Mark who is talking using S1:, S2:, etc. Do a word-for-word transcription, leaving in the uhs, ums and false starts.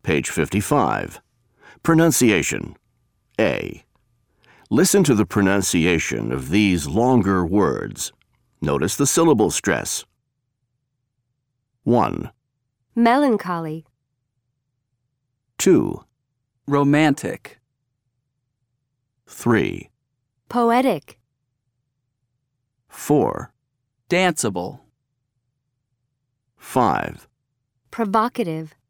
S1: Page fifty-five. Pronunciation. A. Listen to the pronunciation of these longer words. Notice the syllable stress. one.
S2: Melancholy.
S1: two.
S3: Romantic.
S1: three.
S2: Poetic.
S1: four.
S3: Danceable.
S1: five.
S2: Provocative.